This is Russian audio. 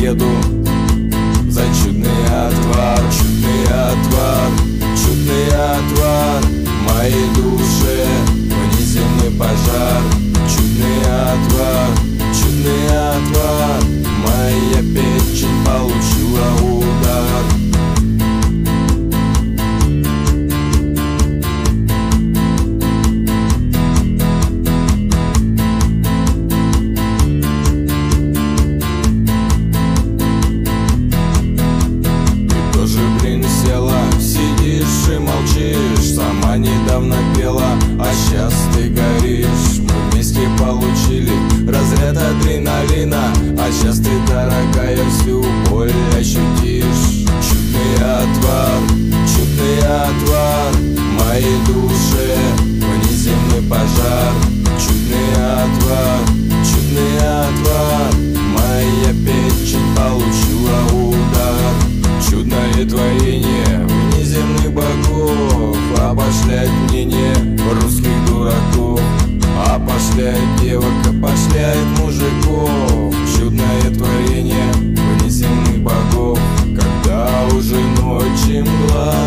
поеду за чудный отвар, чудный отвар, чудный отвар моей душе, внеземный пожар. Чудный отвар, чудный отвар, моя печень получила удар. Сидишь и молчишь, сама недавно пела, а сейчас ты горишь. Мы вместе получили разряд адреналина, а сейчас ты, дорогая, всю боль ощутишь. Чудный отвар моей душе, внеземный пожар. Чудный отвар, моя печень получила удар. Чудное творение внеземных богов обошляет мнение русских дураков, опошляет девок, опошляет мужиков. Чудное творение внеземных богов, когда уже ночь и мгла.